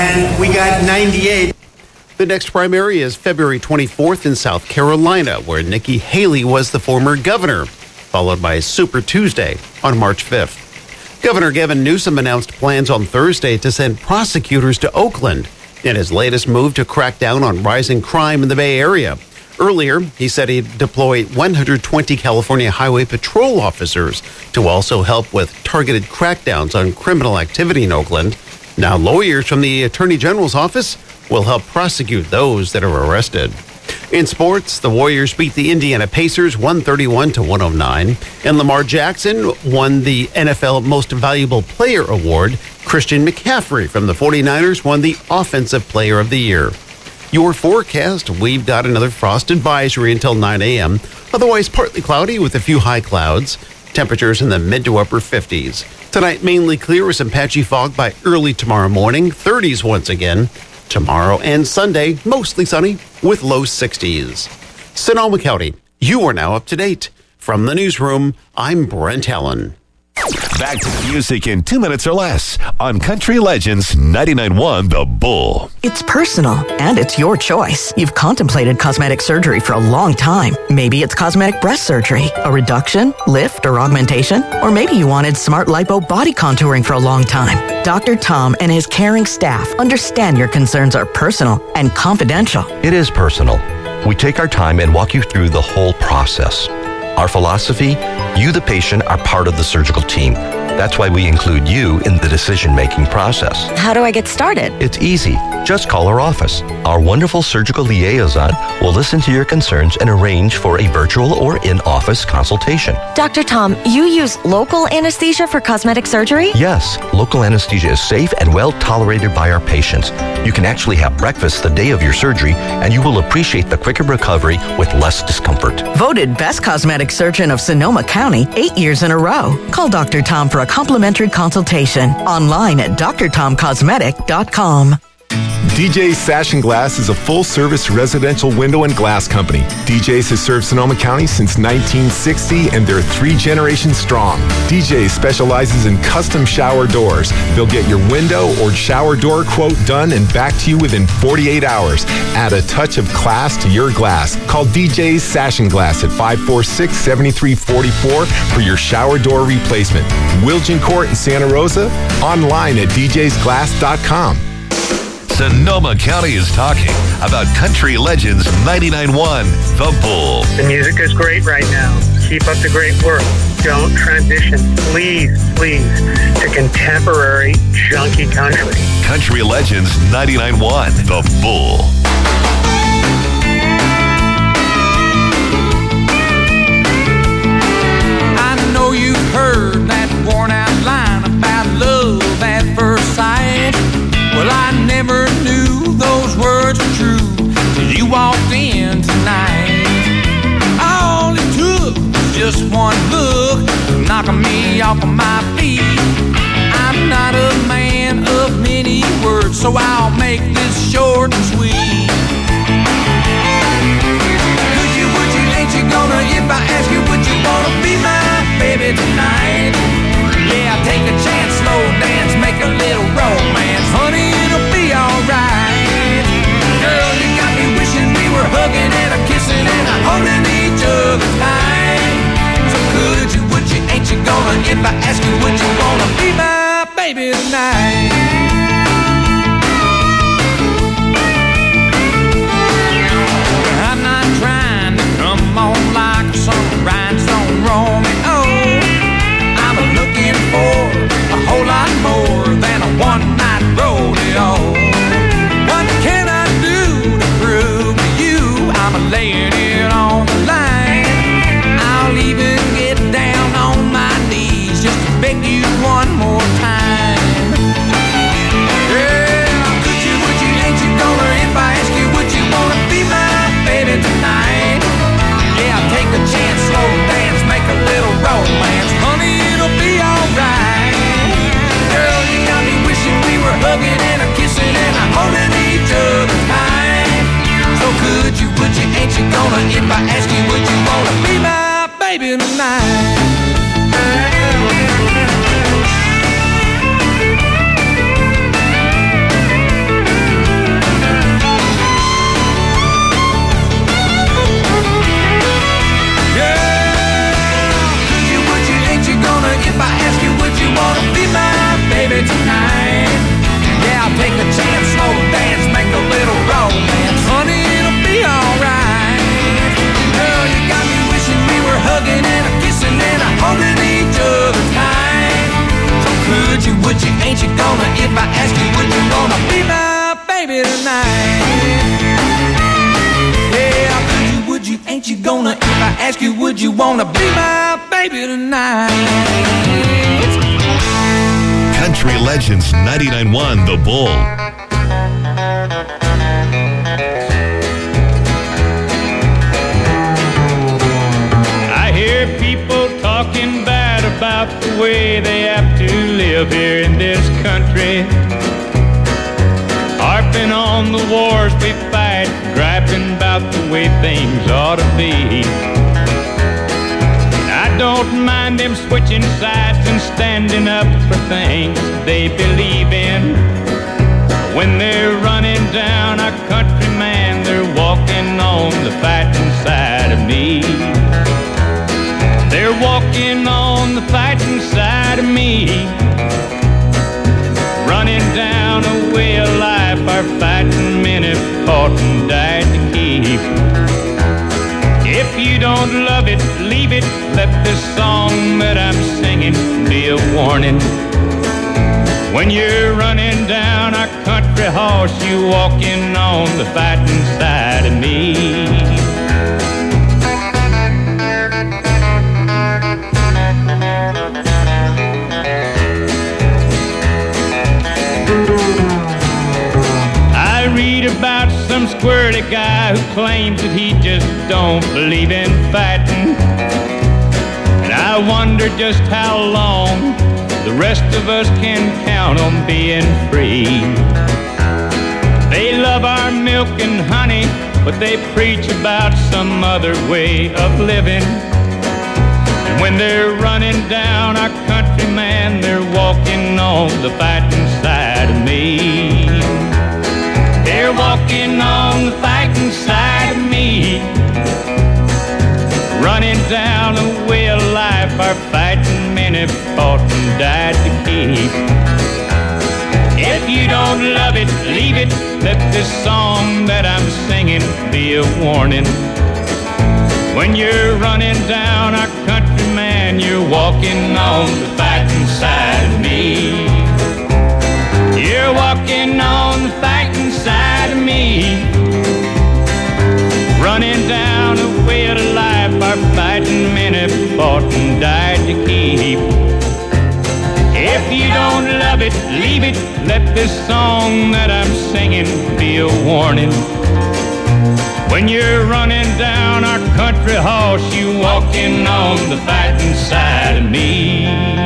and we got 98. The next primary is February 24th in South Carolina, where Nikki Haley was the former governor, followed by Super Tuesday on March 5th. Governor Gavin Newsom announced plans on Thursday to send prosecutors to Oakland in his latest move to crack down on rising crime in the Bay Area. Earlier, he said he'd deploy 120 California Highway Patrol officers to also help with targeted crackdowns on criminal activity in Oakland. Now, lawyers from the Attorney General's office will help prosecute those that are arrested. In sports, the Warriors beat the Indiana Pacers 131-109, and Lamar Jackson won the NFL Most Valuable Player Award. Christian McCaffrey from the 49ers won the Offensive Player of the Year. Your forecast, we've got another frost advisory until 9 a.m. Otherwise, partly cloudy with a few high clouds. Temperatures in the mid to upper 50s. Tonight, mainly clear with some patchy fog by early tomorrow morning. 30s once again. Tomorrow and Sunday, mostly sunny with low 60s. Sonoma County, you are now up to date. From the newsroom, I'm Brent Allen. Back to music in 2 minutes or less on Country Legends 99.1 The Bull. It's personal, and it's your choice. You've contemplated cosmetic surgery for a long time. Maybe it's cosmetic breast surgery, a reduction, lift, or augmentation. Or maybe you wanted smart lipo body contouring for a long time. Dr. Tom and his caring staff understand your concerns are personal and confidential. It is personal. We take our time and walk you through the whole process. Our philosophy, you, the patient, are part of the surgical team. That's why we include you in the decision-making process. How do I get started? It's easy. Just call our office. Our wonderful surgical liaison will listen to your concerns and arrange for a virtual or in-office consultation. Dr. Tom, you use local anesthesia for cosmetic surgery? Yes, local anesthesia is safe and well tolerated by our patients. You can actually have breakfast the day of your surgery, and you will appreciate the quicker recovery with less discomfort. Voted Best Cosmetic Surgeon of Sonoma County 8 years in a row. Call Dr. Tom for a complimentary consultation. Online at drtomcosmetic.com. DJ's Sash and Glass is a full-service residential window and glass company. DJ's has served Sonoma County since 1960, and they're 3 generations strong. DJ's specializes in custom shower doors. They'll get your window or shower door quote done and back to you within 48 hours. Add a touch of class to your glass. Call DJ's Sash and Glass at 546-7344 for your shower door replacement. Wilgen Court in Santa Rosa. Online at djsglass.com. Sonoma County is talking about Country Legends 99.1 The Bull. The music is great right now. Keep up the great work. Don't transition, please, to contemporary junky country. Country Legends 99.1 The Bull. I know you've heard that worn out line about love at first sight. Well, I never knew those words were true till you walked in tonight. All it took was just one look, knocking me off of my feet. I'm not a man of many words, so I'll make this short and sweet. Would you, ain't you gonna, if I ask you, would you wanna be my baby tonight? Yeah, take a chance, slow dance, make a little romance. Honey, it'll be alright. Girl, you got me wishing we were hugging and a kissing and a holding each other tight. So could you, would you, ain't you gonna, if I ask you, would you wanna be my baby tonight? gonna, if I ask you, would you gonna be my baby tonight? Yeah, would you, ain't you gonna, if I ask you, would you wanna be my baby tonight? Country Legends 99.1 The Bull. I hear people talking bad about the way they have to live here in this country, harping on the wars we fight, griping about the way things ought to be. I don't mind them switching sides and standing up for things they believe in. When they're running down our country, man, they're walking on the fighting side of me. They're walking on the fighting side of me, running down a way of life our fighting men have fought and died to keep. If you don't love it, leave it. Let this song that I'm singing be a warning. When you're running down our country horse, you walking on the fighting side of me. I read about some squirrely guy who claims that he just don't believe in fighting, and I wonder just how long the rest of us can count on being free. They love our milk and honey, but they preach about some other way of living. And when they're running down our country, man, they're walking on the fighting side of me. They're walking on the fighting side of me, running down a way of life our fighting men have fought and died to keep. If you don't love it, leave it. Let this song that I'm singing be a warning. When you're running down our country, man, you're walking on the fighting side of me. You're walking on the fighting side of me, running down a way of life our fighting men have fought and died to keep. If you don't love it, leave it. Let this song that I'm singing be a warning. When you're running down our country horse, you walking on the fighting side of me.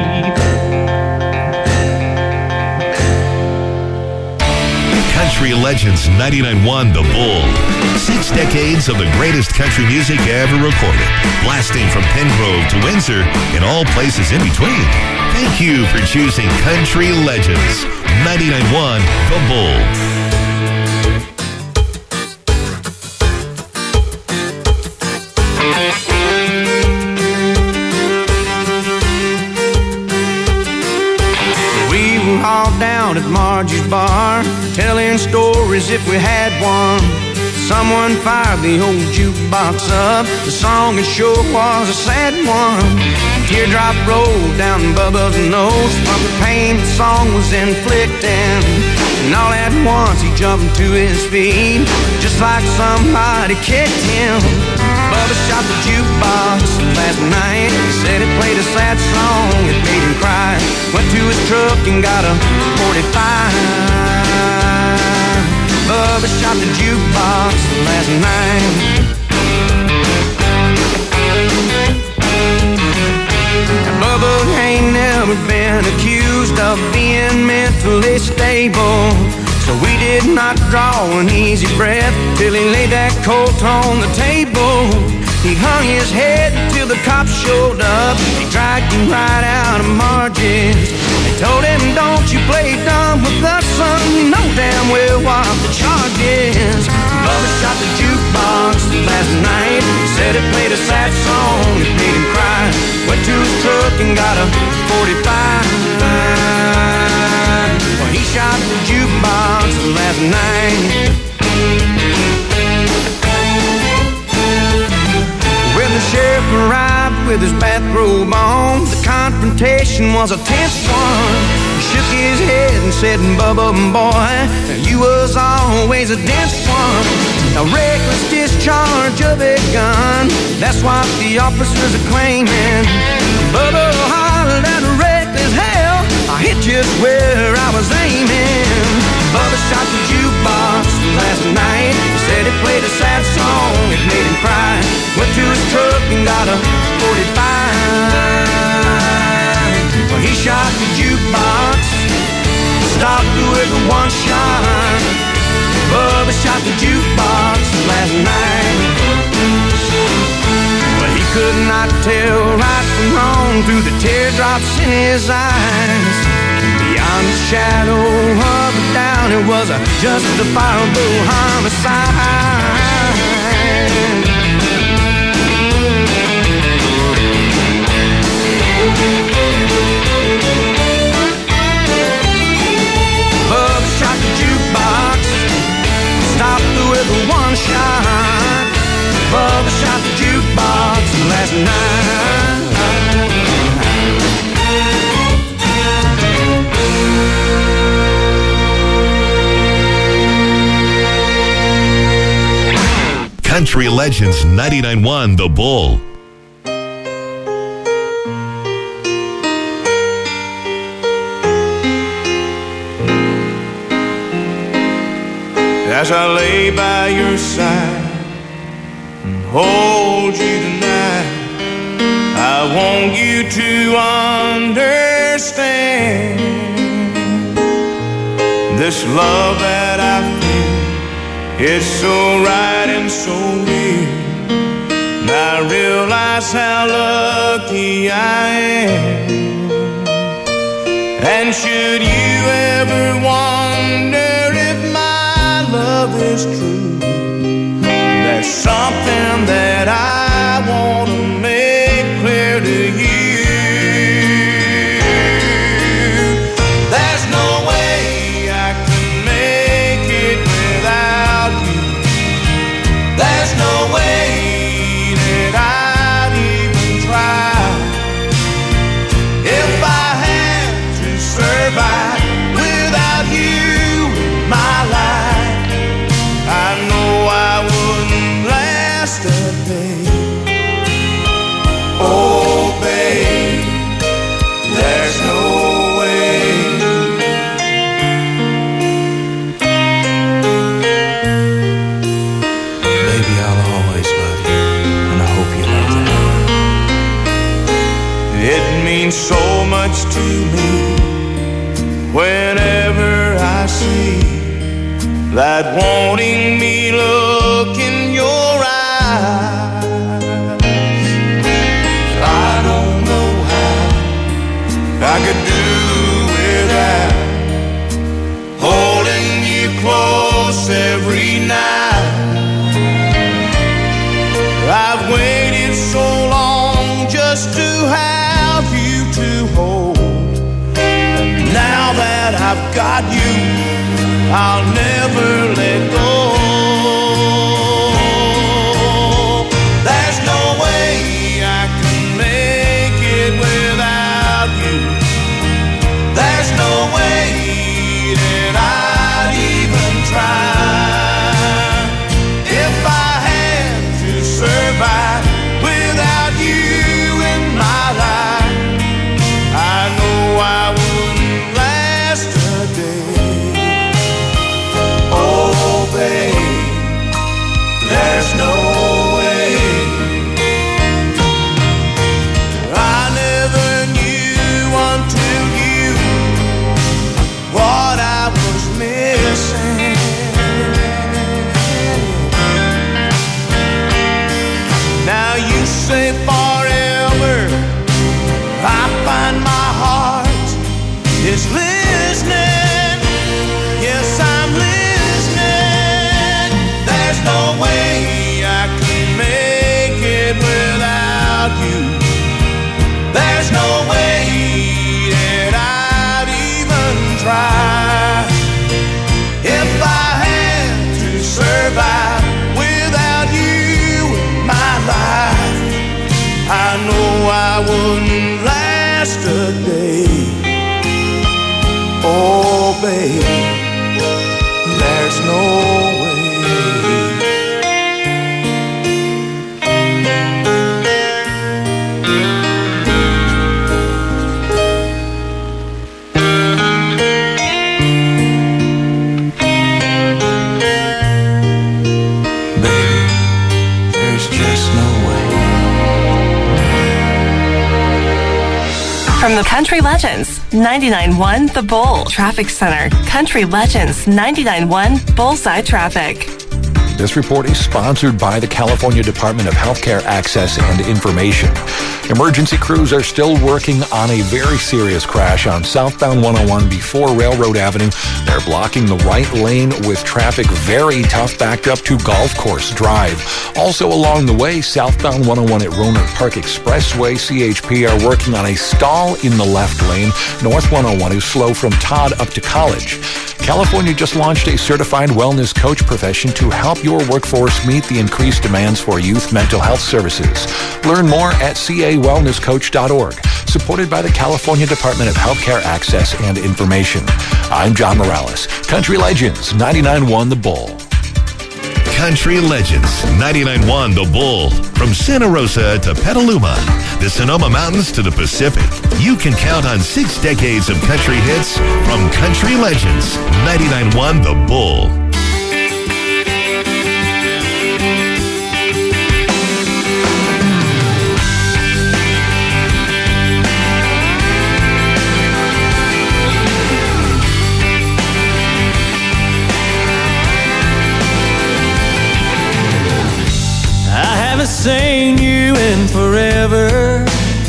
Country Legends 99.1 The Bull. 6 decades of the greatest country music ever recorded, blasting from Pengrove to Windsor and all places in between. Thank you for choosing Country Legends 99.1 The Bull. All down at Margie's bar, telling stories if we had one. Someone fired the old jukebox up. The song it sure was a sad one. Teardrop rolled down Bubba's nose from the pain the song was inflicting. And all at once he jumped to his feet, just like somebody kicked him. Bubba shot the jukebox last night. He said it played a sad song, it made him cry. Went to his truck and got a 45. Bubba shot the jukebox last night. Now Bubba ain't never been accused of being mentally stable, so we did not draw an easy breath till he laid that Colt on the table. He hung his head till the cops showed up. He dragged him right out of Margie's. They told him, don't you play dumb with us, son. You know damn well what the charge is. Bubba shot the jukebox last night. He said it played a sad song, it made him cry. Went to his truck and got a 45. Well, he shot the jukebox last night. When the sheriff arrived with his bathrobe on, the confrontation was a tense one. He shook his head and said, Bubba, boy, you was always a dense one. A reckless discharge of a gun, that's what the officers are claiming. Bubba hollered at reckless hell, I hit just where I was aiming. Bubba shot the jukebox last night. He said it played a sad song, it made him cry. Went to his truck and got a 45. Well, he shot the jukebox, stopped with a one shot. Bubba shot the jukebox last night. Well, he could not tell right from wrong through the teardrops in his eyes. Beyond the shadow of a doubt, it was a justifiable homicide. Bubba shot the jukebox, stopped with a one shot. Bubba shot the jukebox last night. Country Legends 99.1 The Bull. As I lay by your side and hold you tonight, I want you to understand this love that I feel, it's so right and so real. And I realize how lucky I am. And should you ever wonder if my love is true, there's something that I want to make clear to you. There's no way I can make it without you. There's no way that I'd even try. If I had to survive without you in my life, I know I wouldn't last a day. Oh, babe, there's no way. Baby, I'll always love you, and I hope you know that. It means so much to me whenever I see that wanting me look in your eyes. I don't know how I could do without holding you close every night. I've waited so long just to have you to hold, and now that I've got you, I'll never let go. There's no way I can make it without you. There's no way that I'd even try. If I had to survive without you in my life, I know I wouldn't last a day. Oh, baby. way. There's no way. From the Country Legends, 99.1 The Bull Traffic Center. Country Legends, 99.1 Bullseye Traffic. This report is sponsored by the California Department of Healthcare Access and Information. Emergency crews are still working on a very serious crash on southbound 101 before Railroad Avenue. They're blocking the right lane with traffic very tough backed up to Golf Course Drive. Also along the way, southbound 101 at Rohnert Park Expressway, CHP are working on a stall in the left lane. North 101 is slow from Todd up to College. California just launched a certified wellness coach profession to help your workforce meet the increased demands for youth mental health services. Learn more at cawellnesscoach.org, supported by the California Department of Healthcare Access and Information. I'm John Morales. Country Legends, 99.1 The Bull. Country Legends, 99.1 The Bull. From Santa Rosa to Petaluma, the Sonoma Mountains to the Pacific, you can count on 6 decades of country hits from Country Legends, 99.1 The Bull. Seen you in forever.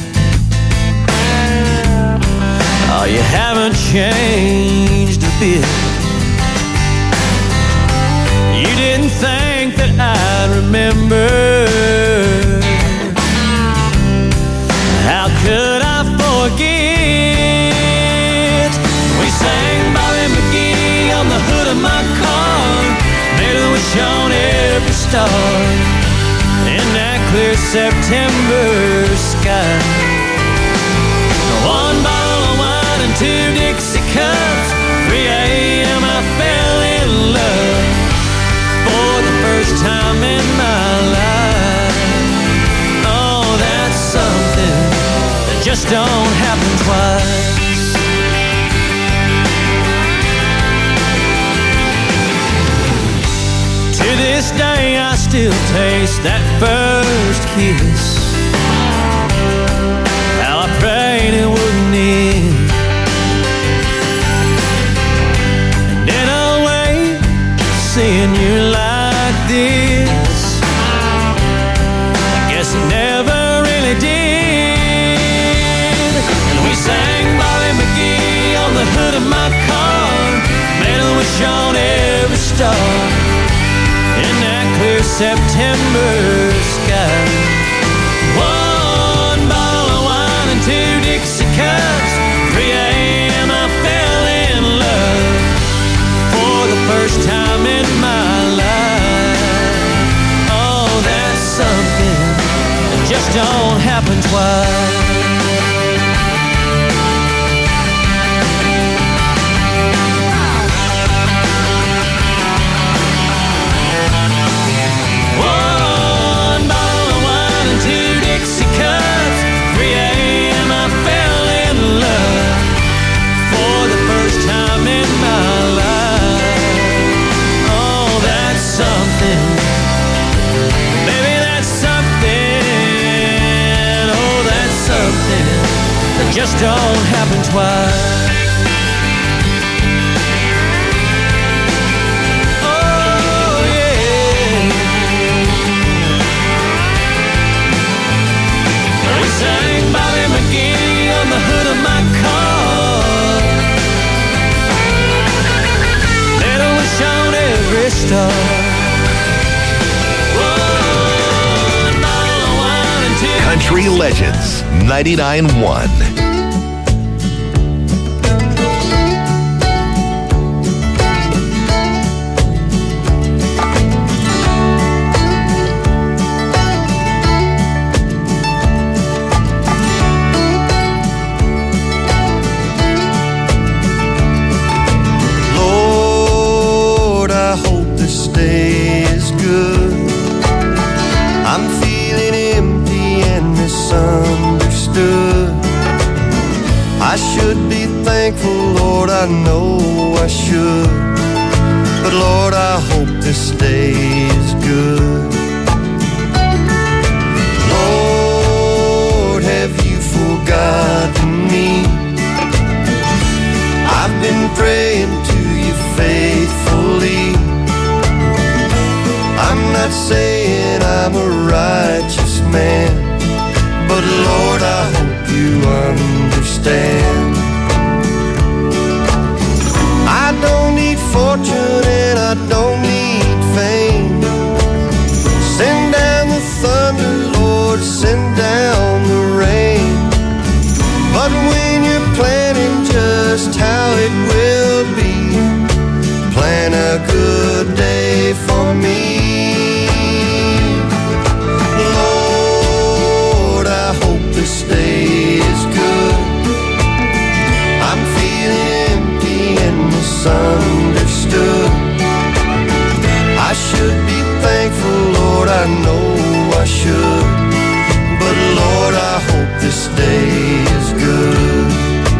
Oh, you haven't changed a bit. You didn't think that I'd remember. How could I forget? We sang Bobby McGee on the hood of my car, made a wish on every star in that clear September sky. 1 bottle of wine and 2 Dixie cups. 3 a.m. I fell in love for the first time in my life. Oh, that's something that just don't happen twice. To this day I still taste that first kiss. How I prayed it wouldn't end. And in a way, seeing you like this, I guess it never really did. And we sang Bobby McGee on the hood of my car, made a wish on every star in that clear September sky. 1 bottle of wine and 2 Dixie cups. 3 a.m. I fell in love for the first time in my life. Oh, that's something that just don't happen twice. Just don't happen twice. Oh yeah. We sang Bobby McGee on the hood of my car, made a wish on every star. 1 bottle of wine and 2 Country Legends, 99.1. I know I should. But Lord, I hope this day is good. Lord, have you forgotten me? I've been praying to you faithfully. I'm not saying I'm a righteous man, but Lord, I hope you understand. I don't need fortune and I don't need fame. Send down the thunder, Lord, send down the rain. But when you're planning just how it will be, plan a good day for me. Lord, I hope this day is good. I'm feeling empty and misunderstood. I should be thankful, Lord, I know I should. But Lord, I hope this day is good.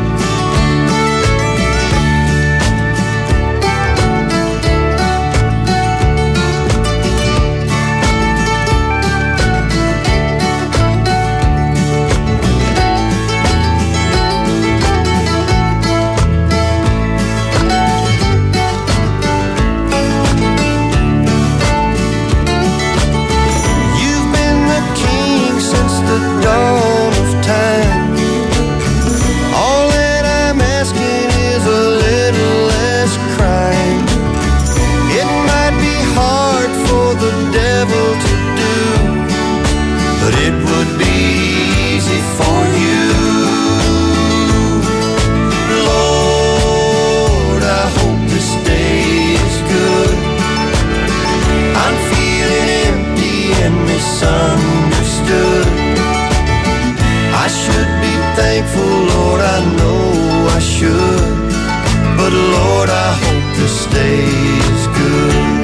Misunderstood. I should be thankful, Lord, I know I should. But Lord, I hope this day is good.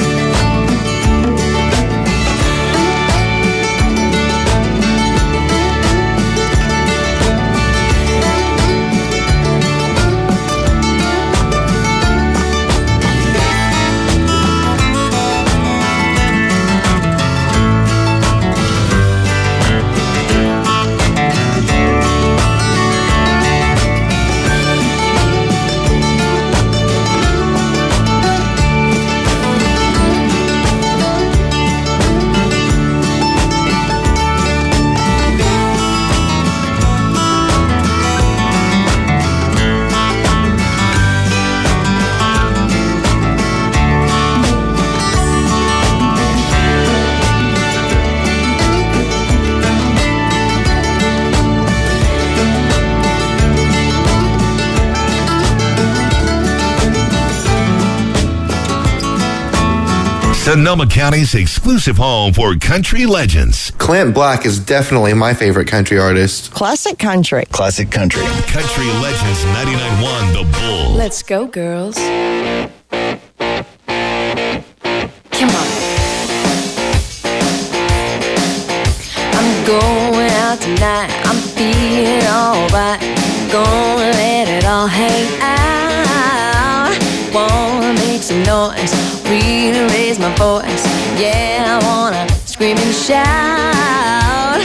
Sonoma County's exclusive home for country legends. Clint Black is definitely my favorite country artist. Classic country. Classic country. Country Legends 99.1 The Bull. Let's go, girls. Come on. I'm going out tonight. I'm feeling alright. Gonna let it all hang out. Wanna make some noise. Really raise my voice. Yeah, I wanna scream and shout.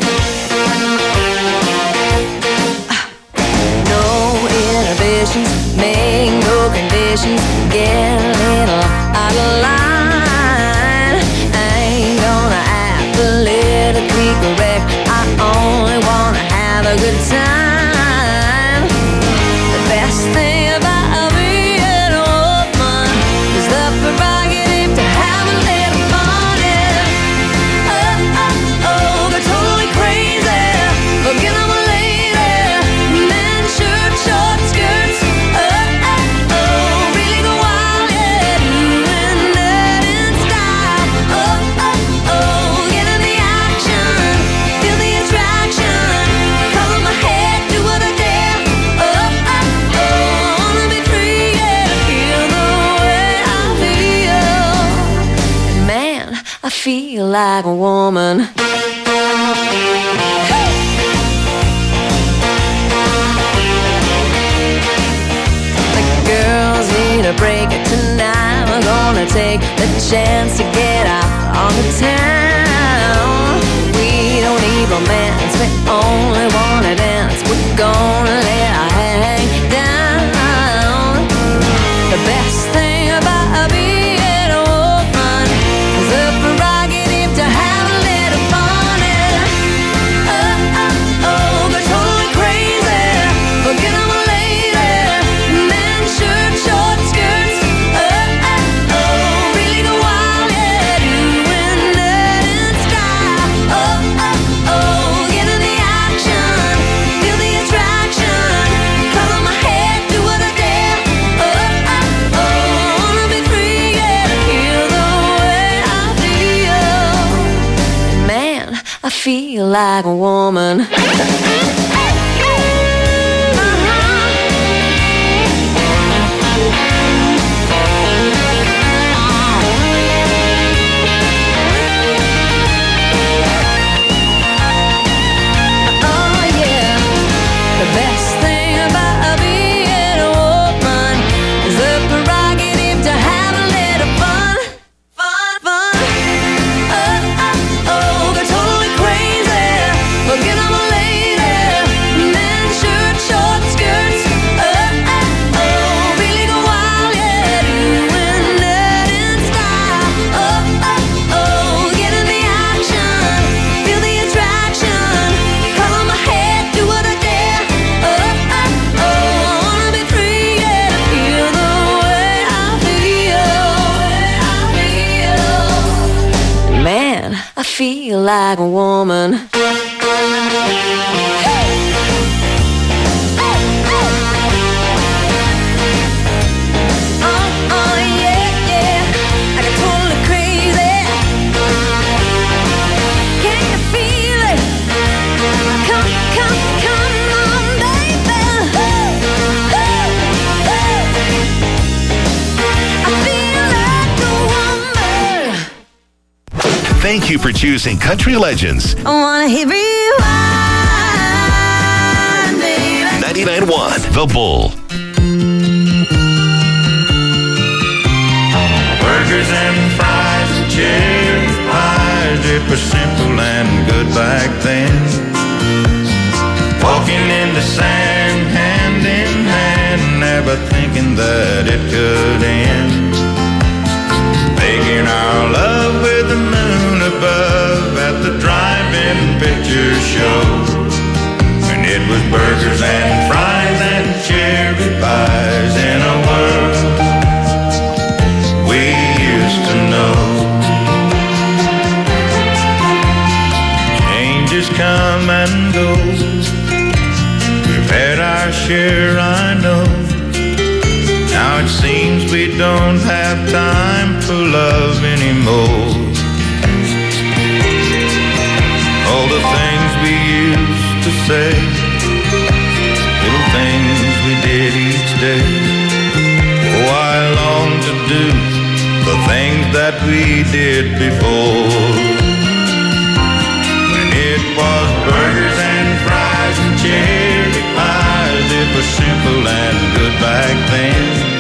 No inhibitions, make no conditions. Get a little out of line. I ain't gonna act politically correct. I only wanna have a good time. The best thing about being a woman is the prerogative to have a little fun. Oh, oh, oh, they're totally crazy. Forget I'm a lady. Men, shirt, short skirts. Oh, oh, oh, really go wild, yeah. Doing that in style. Oh, oh, oh, get in the action. Feel the attraction. Color my head, do what I dare. Oh, oh, oh, I wanna be free, yeah. Feel the way I feel. Man, I feel like a woman. The take the chance to get out on the town. We don't need romance, we only want to dance. We're gonna let our hang down. The best thing about being a woman is the prerogative to have a little fun. And go totally crazy, forget I'm a lady. Men, shirt, short skirts. Really go wild, yeah, doing dirt and style. Get in the action, feel the attraction. Color my hair, do what I dare. Wanna be free, yeah, to feel the way I feel. Man, I feel like a woman. The best thing about being a woman is the prerogative to have a little fun. Go totally crazy, forget I'm a lady. Men, shirt, short skirts. Really go wild, yeah, doing dirt and style. Get in the action, feel the attraction. Color my hair, do what I dare. Wanna be free, yeah, to feel the way I feel. Man, I feel like a woman. I get totally crazy. Can you feel it? Come on, baby. I feel like a woman. Thank you for choosing Country Legends. I wanna hear rewind, baby. 99.1 The Bull. Burgers and fries, cherry pies, it was simple and good back then. Walking in the sand, hand in hand, never thinking that it could end. Making our love with the moon above at the drive-in picture show. And it was burgers and fries and cherry pies in a world we used to know. Changes come and go. We've had our share, I know. Now it seems we don't have time for love anymore. All the things we used to say, little things we did each day. Oh, I long to do the things that we did before. When it was burgers and fries and cherry pies, it was simple and good back then.